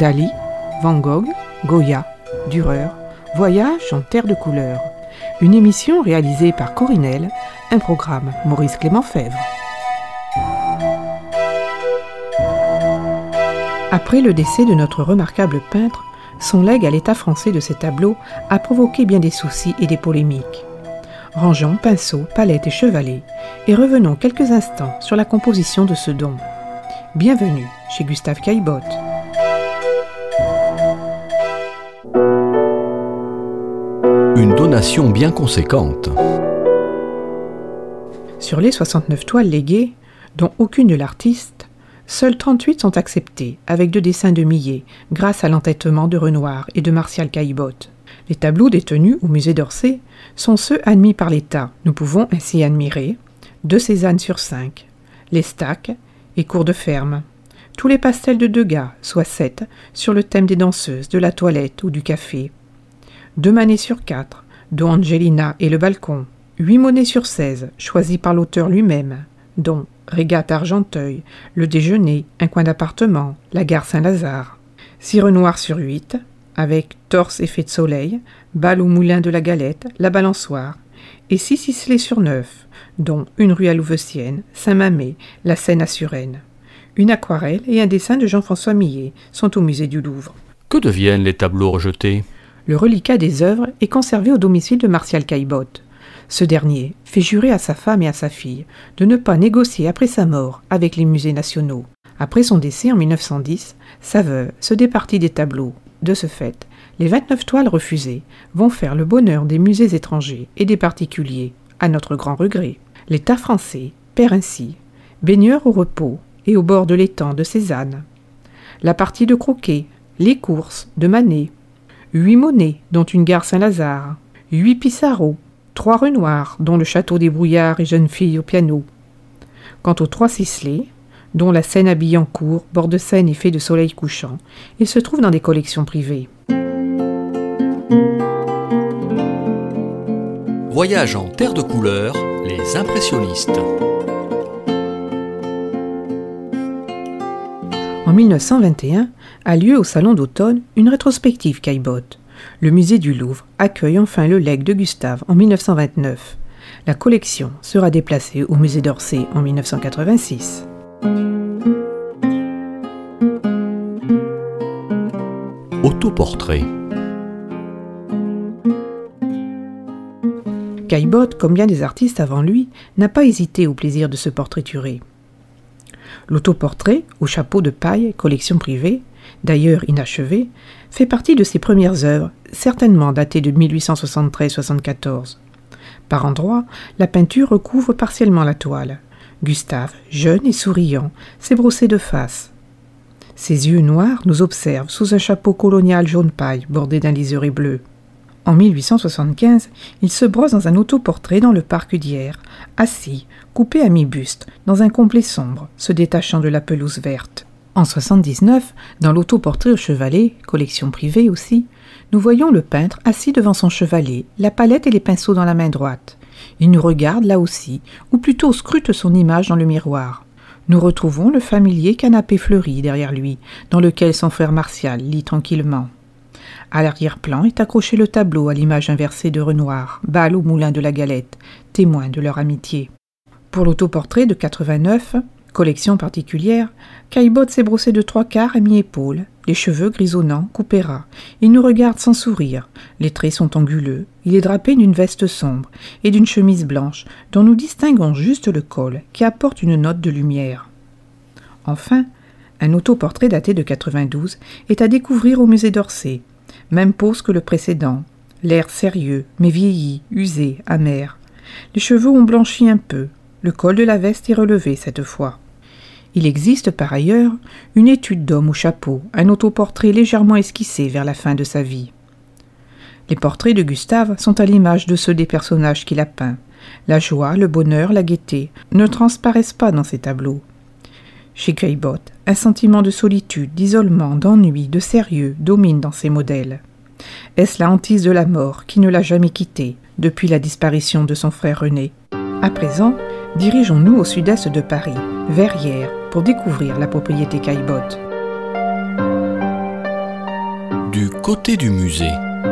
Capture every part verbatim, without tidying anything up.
Dali, Van Gogh, Goya, Dürer, Voyage en terre de couleurs. Une émission réalisée par Corinel, un programme Maurice Clément Fèvre. Après le décès de notre remarquable peintre, son legs à l'état français de ses tableaux a provoqué bien des soucis et des polémiques. Rangeons pinceaux, palettes et chevalets et revenons quelques instants sur la composition de ce don. Bienvenue chez Gustave Caillebotte. Une donation bien conséquente. Sur les soixante-neuf toiles léguées, dont aucune de l'artiste, seules trente-huit sont acceptées, avec deux dessins de Millet, grâce à l'entêtement de Renoir et de Martial Caillebotte. Les tableaux détenus au musée d'Orsay sont ceux admis par l'État. Nous pouvons ainsi admirer deux Cézanne sur cinq, les Staques et Cours de ferme, tous les pastels de Degas, soit sept, sur le thème des danseuses, de la toilette ou du café, deux Manet sur quatre, dont Angelina et le balcon, huit Monet sur seize, choisis par l'auteur lui-même, dont Régate Argenteuil, le déjeuner, un coin d'appartement, la gare Saint-Lazare, six Renoir sur huit, avec Torse et Fait de soleil, Bal au moulin de la Galette, la balançoire, et six Sisley sur neuf, dont une rue à Louveciennes, Saint-Mamet, la Seine à Suresnes. Une aquarelle et un dessin de Jean-François Millet sont au musée du Louvre. Que deviennent les tableaux rejetés ? Le reliquat des œuvres est conservé au domicile de Martial Caillebotte. Ce dernier fait jurer à sa femme et à sa fille de ne pas négocier après sa mort avec les musées nationaux. Après son décès en mille neuf cent dix, sa veuve se départit des tableaux. De ce fait, les vingt-neuf toiles refusées vont faire le bonheur des musées étrangers et des particuliers, à notre grand regret. L'État français perd ainsi Baigneur au repos et au bord de l'étang de Cézanne, la partie de Croquet, les courses de Manet, huit Monet, dont une gare Saint-Lazare, huit Pissarro, trois Renoir, dont le château des Brouillards et Jeune fille au piano. Quant aux trois Sisley, dont la Seine à Billancourt, bord de Seine et fait de soleil couchant, ils se trouvent dans des collections privées. Voyage en terre de couleurs, les impressionnistes. En mille neuf cent vingt et un a lieu au Salon d'automne une rétrospective Caillebotte. Le musée du Louvre accueille enfin le legs de Gustave en mille neuf cent vingt-neuf. La collection sera déplacée au musée d'Orsay en mille neuf cent quatre-vingt-six. Autoportrait. Caillebotte, comme bien des artistes avant lui, n'a pas hésité au plaisir de se portraiturer. L'autoportrait, au chapeau de paille, collection privée, d'ailleurs inachevée, fait partie de ses premières œuvres, certainement datées de mille huit cent soixante-treize soixante-quatorze. Par endroits, la peinture recouvre partiellement la toile. Gustave, jeune et souriant, s'est brossé de face. Ses yeux noirs nous observent sous un chapeau colonial jaune paille bordé d'un liseré bleu. En mille huit cent soixante-quinze, il se brosse dans un autoportrait dans le parc d'Hyères, assis, coupé à mi-buste, dans un complet sombre, se détachant de la pelouse verte. En soixante-dix-neuf, dans l'autoportrait au chevalet, collection privée aussi, nous voyons le peintre assis devant son chevalet, la palette et les pinceaux dans la main droite. Il nous regarde là aussi, ou plutôt scrute son image dans le miroir. Nous retrouvons le familier canapé fleuri derrière lui, dans lequel son frère Martial lit tranquillement. À l'arrière-plan est accroché le tableau à l'image inversée de Renoir, Bal au moulin de la Galette, témoin de leur amitié. Pour l'autoportrait de quatre-vingt-neuf, collection particulière, Caillebotte s'est brossé de trois quarts à mi-épaule, les cheveux grisonnants, coupés ras. Il nous regarde sans sourire, les traits sont anguleux, il est drapé d'une veste sombre et d'une chemise blanche dont nous distinguons juste le col qui apporte une note de lumière. Enfin, un autoportrait daté de quatre-vingt-douze est à découvrir au musée d'Orsay. Même pose que le précédent, l'air sérieux, mais vieilli, usé, amer. Les cheveux ont blanchi un peu, le col de la veste est relevé cette fois. Il existe par ailleurs une étude d'homme au chapeau, un autoportrait légèrement esquissé vers la fin de sa vie. Les portraits de Gustave sont à l'image de ceux des personnages qu'il a peints. La joie, le bonheur, la gaieté ne transparaissent pas dans ces tableaux. Chez Caillebotte, un sentiment de solitude, d'isolement, d'ennui, de sérieux domine dans ses modèles. Est-ce la hantise de la mort qui ne l'a jamais quitté depuis la disparition de son frère René ? À présent, dirigeons-nous au sud-est de Paris, vers Hyères, pour découvrir la propriété Caillebotte. Du côté du musée.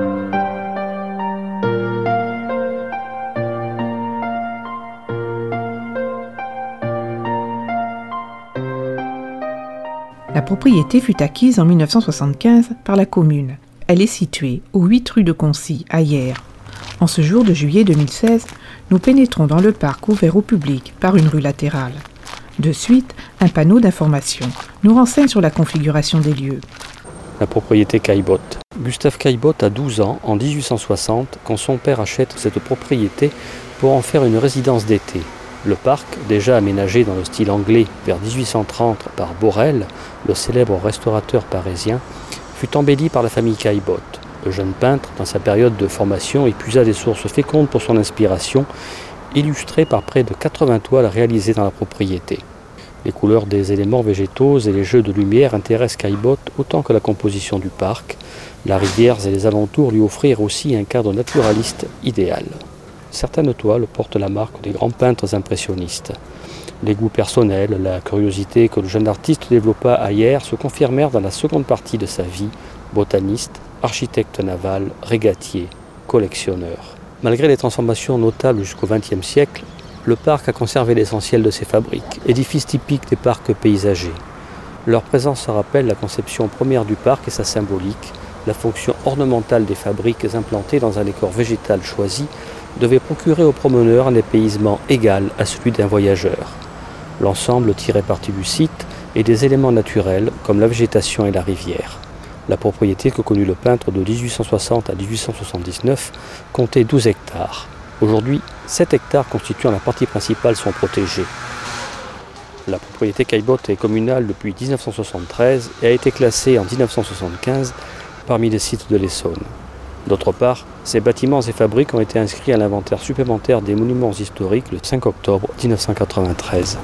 La propriété fut acquise en mille neuf cent soixante-quinze par la commune. Elle est située au huit rue de Concy, à Hyères. En ce jour de juillet deux mille seize, nous pénétrons dans le parc ouvert au public par une rue latérale. De suite, un panneau d'information nous renseigne sur la configuration des lieux. La propriété Caillebotte. Gustave Caillebotte a douze ans en dix-huit cent soixante quand son père achète cette propriété pour en faire une résidence d'été. Le parc, déjà aménagé dans le style anglais vers dix-huit cent trente par Borel, le célèbre restaurateur parisien, fut embelli par la famille Caillebotte. Le jeune peintre, dans sa période de formation, épuisa des sources fécondes pour son inspiration, illustrées par près de quatre-vingts toiles réalisées dans la propriété. Les couleurs des éléments végétaux et les jeux de lumière intéressent Caillebotte autant que la composition du parc. La rivière et les alentours lui offrirent aussi un cadre naturaliste idéal. Certaines toiles portent la marque des grands peintres impressionnistes. Les goûts personnels, la curiosité que le jeune artiste développa à Hyères se confirmèrent dans la seconde partie de sa vie, botaniste, architecte naval, régatier, collectionneur. Malgré les transformations notables jusqu'au vingtième siècle, le parc a conservé l'essentiel de ses fabriques, édifices typiques des parcs paysagers. Leur présence se rappelle la conception première du parc et sa symbolique. La fonction ornementale des fabriques implantées dans un décor végétal choisi devait procurer aux promeneurs un dépaysement égal à celui d'un voyageur. L'ensemble tirait parti du site et des éléments naturels comme la végétation et la rivière. La propriété que connut le peintre de dix-huit cent soixante à dix-huit cent soixante-dix-neuf comptait douze hectares. Aujourd'hui, sept hectares constituant la partie principale sont protégés. La propriété Caillebotte est communale depuis dix-neuf cent soixante-treize et a été classée en dix-neuf cent soixante-quinze parmi les sites de l'Essonne. D'autre part, ces bâtiments et fabriques ont été inscrits à l'inventaire supplémentaire des monuments historiques le cinq octobre mille neuf cent quatre-vingt-treize.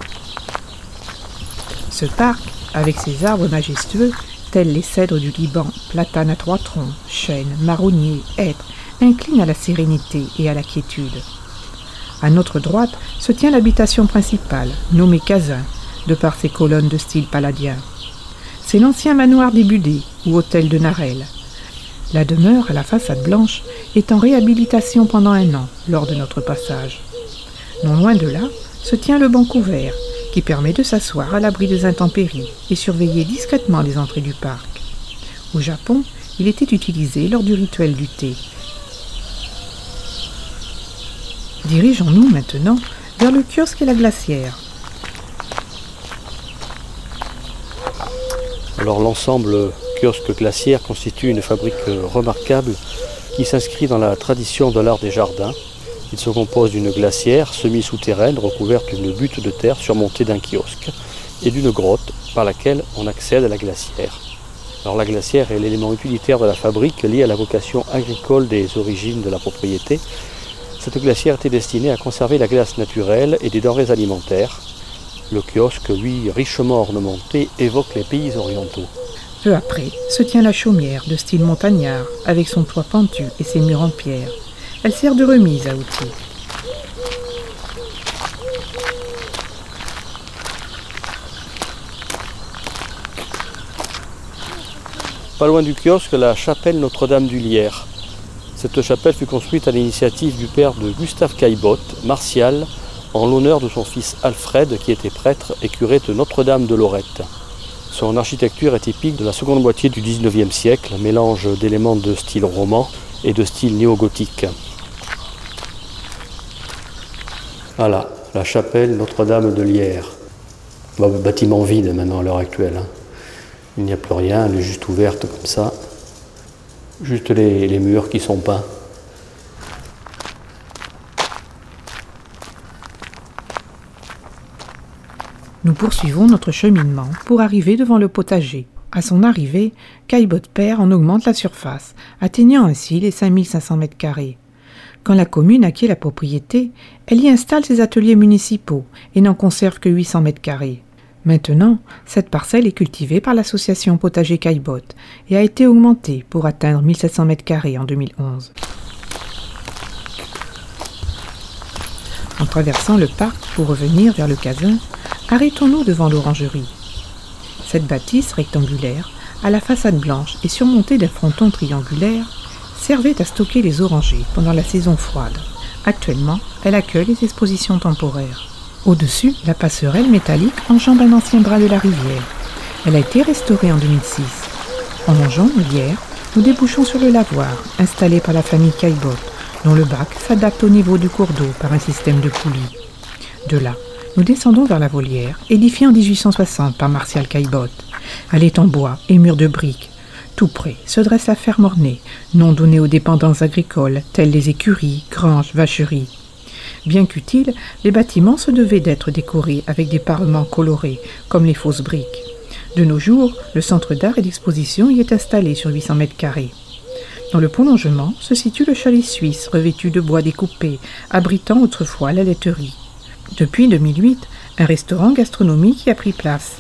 Ce parc, avec ses arbres majestueux, tels les cèdres du Liban, platanes à trois troncs, chênes, marronniers, hêtres, incline à la sérénité et à la quiétude. À notre droite se tient l'habitation principale, nommée Casin, de par ses colonnes de style palladien. C'est l'ancien manoir des Budets, ou hôtel de Narelle. La demeure, à la façade blanche, est en réhabilitation pendant un an, lors de notre passage. Non loin de là, se tient le banc couvert, qui permet de s'asseoir à l'abri des intempéries et surveiller discrètement les entrées du parc. Au Japon, il était utilisé lors du rituel du thé. Dirigeons-nous maintenant vers le kiosque et la glacière. Alors l'ensemble kiosque glaciaire constitue une fabrique remarquable qui s'inscrit dans la tradition de l'art des jardins. Il se compose d'une glacière semi-souterraine recouverte d'une butte de terre surmontée d'un kiosque et d'une grotte par laquelle on accède à la glacière. Alors la glacière est l'élément utilitaire de la fabrique lié à la vocation agricole des origines de la propriété. Cette glacière était destinée à conserver la glace naturelle et des denrées alimentaires. Le kiosque, lui, richement ornementé, évoque les pays orientaux. Peu après, se tient la chaumière de style montagnard, avec son toit pentu et ses murs en pierre. Elle sert de remise à outils. Pas loin du kiosque, la chapelle Notre-Dame du Lierre. Cette chapelle fut construite à l'initiative du père de Gustave Caillebotte, Martial, en l'honneur de son fils Alfred, qui était prêtre et curé de Notre-Dame de Lorette. Son architecture est typique de la seconde moitié du dix-neuvième siècle, un mélange d'éléments de style roman et de style néo-gothique. Voilà, la chapelle Notre-Dame de Lierre. Bon, bâtiment vide maintenant à l'heure actuelle. Hein. Il n'y a plus rien, elle est juste ouverte comme ça. Juste les, les murs qui sont peints. Nous poursuivons notre cheminement pour arriver devant le potager. À son arrivée, Caillebotte père en augmente la surface, atteignant ainsi les cinq mille cinq cents mètres carrés. Quand la commune acquiert la propriété, elle y installe ses ateliers municipaux et n'en conserve que huit cents mètres carrés. Maintenant, cette parcelle est cultivée par l'association Potager Caillebotte et a été augmentée pour atteindre mille sept cents mètres carrés en deux mille onze. En traversant le parc pour revenir vers le Casin, arrêtons-nous devant l'orangerie. Cette bâtisse rectangulaire à la façade blanche et surmontée d'un fronton triangulaire, servait à stocker les orangers pendant la saison froide. Actuellement, elle accueille les expositions temporaires. Au-dessus, la passerelle métallique enjambe un ancien bras de la rivière. Elle a été restaurée en deux mille six. En longeant hier, nous débouchons sur le lavoir, installé par la famille Caillebotte, dont le bac s'adapte au niveau du cours d'eau par un système de poulies. De là, nous descendons vers la volière, édifiée en dix-huit cent soixante par Martial Caillebotte. Elle est en bois et mur de briques. Tout près se dresse la ferme ornée, nom donné aux dépendances agricoles, telles les écuries, granges, vacheries. Bien qu'utiles, les bâtiments se devaient d'être décorés avec des parements colorés, comme les fausses briques. De nos jours, le centre d'art et d'exposition y est installé sur huit cents mètres carrés. Dans le prolongement se situe le chalet suisse revêtu de bois découpé, abritant autrefois la laiterie. Depuis deux mille huit, un restaurant gastronomique y a pris place.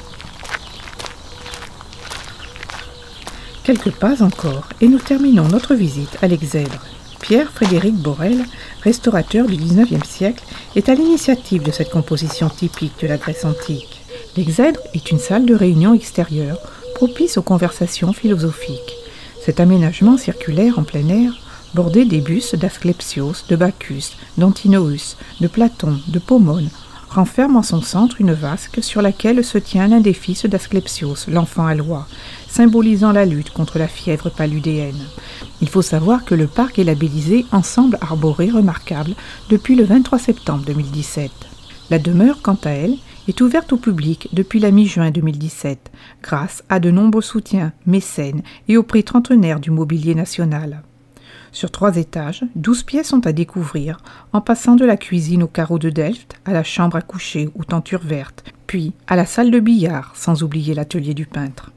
Quelques pas encore, et nous terminons notre visite à l'Exèdre. Pierre-Frédéric Borel, restaurateur du dix-neuvième siècle, est à l'initiative de cette composition typique de la Grèce antique. L'Exèdre est une salle de réunion extérieure, propice aux conversations philosophiques. Cet aménagement circulaire en plein air, bordé des bustes d'Asclépios, de Bacchus, d'Antinoüs, de Platon, de Pomone, renferme en son centre une vasque sur laquelle se tient l'un des fils d'Asclépios, l'enfant aloi, symbolisant la lutte contre la fièvre paludéenne. Il faut savoir que le parc est labellisé Ensemble arboré remarquable depuis le vingt-trois septembre deux mille dix-sept. La demeure, quant à elle, est ouverte au public depuis la mi-juin deux mille dix-sept, grâce à de nombreux soutiens, mécènes et au prix trentenaire du mobilier national. Sur trois étages, douze pièces sont à découvrir, en passant de la cuisine au carreau de Delft, à la chambre à coucher aux tentures vertes, puis à la salle de billard, sans oublier l'atelier du peintre.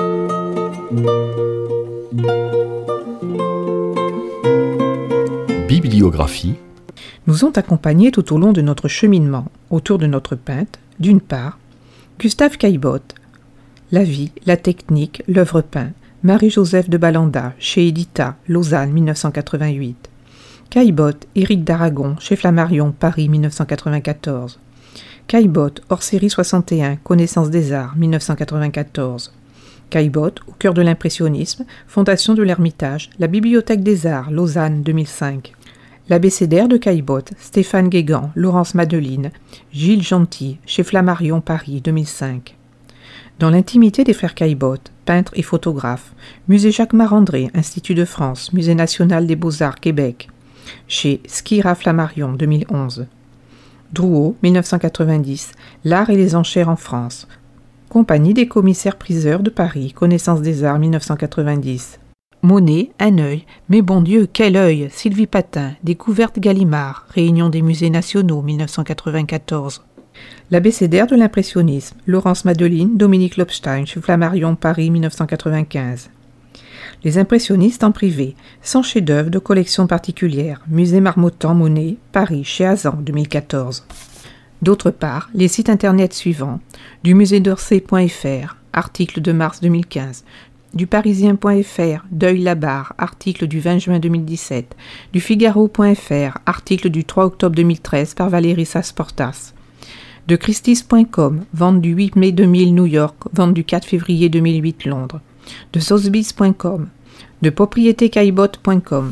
Bibliographie. Nous ont accompagnés tout au long de notre cheminement, autour de notre peintre, d'une part, Gustave Caillebotte, La vie, la technique, l'œuvre peint, Marie-Joseph de Balanda, chez Edita, Lausanne, mille neuf cent quatre-vingt-huit. Caillebotte, Éric d'Aragon, chez Flammarion, Paris, mille neuf cent quatre-vingt-quatorze. Caillebotte, hors série soixante et un, Connaissance des arts, mille neuf cent quatre-vingt-quatorze. Caillebotte, au cœur de l'impressionnisme, Fondation de l'Ermitage, la Bibliothèque des Arts, Lausanne, deux mille cinq. L'abécédaire de Caillebotte, Stéphane Guégan, Laurence Madeline, Gilles Gentil, chez Flammarion, Paris, deux mille cinq. Dans l'intimité des frères Caillebotte, peintres et photographes, Musée Jacques Marandré, Institut de France, Musée national des Beaux-Arts, Québec, chez Skira Flammarion, deux mille onze. Drouot, mille neuf cent quatre-vingt-dix, L'art et les enchères en France, Compagnie des commissaires-priseurs de Paris, Connaissance des arts, mille neuf cent quatre-vingt-dix. Monet, un œil, mais bon Dieu, quel œil, Sylvie Patin, Découverte Gallimard, Réunion des musées nationaux, mille neuf cent quatre-vingt-quatorze. L'abécédaire de l'impressionnisme, Laurence Madeline, Dominique Lobstein, chez Flammarion, Paris, mille neuf cent quatre-vingt-quinze. Les impressionnistes en privé, cent chefs-d'œuvre de collections particulières, Musée Marmottan Monet, Paris, chez Azan, deux mille quatorze. D'autre part, les sites internet suivants, du musée d'Orsay point f r, article de mars deux mille quinze, du parisien point f r, Deuil-Labarre, article du vingt juin deux mille dix-sept, du figaro point f r, article du trois octobre deux mille treize par Valérie Sasportas, de christie's point com, vente du huit mai deux mille New York, vente du quatre février deux mille huit Londres, de sotheby's point com, de propriété caillebotte point com.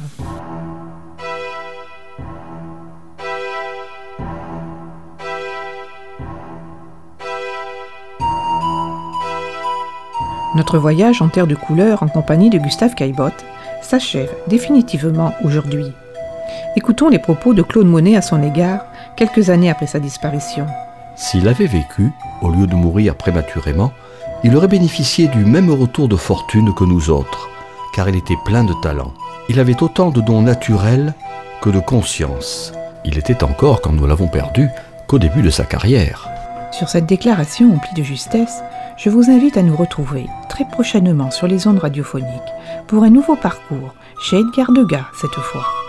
Notre voyage en terre de couleurs en compagnie de Gustave Caillebotte s'achève définitivement aujourd'hui. Écoutons les propos de Claude Monet à son égard, quelques années après sa disparition. S'il avait vécu, au lieu de mourir prématurément, il aurait bénéficié du même retour de fortune que nous autres, car il était plein de talent. Il avait autant de dons naturels que de conscience. Il était encore, quand nous l'avons perdu, qu'au début de sa carrière. Sur cette déclaration emplie de justesse, je vous invite à nous retrouver très prochainement sur les ondes radiophoniques pour un nouveau parcours chez Edgar Degas cette fois.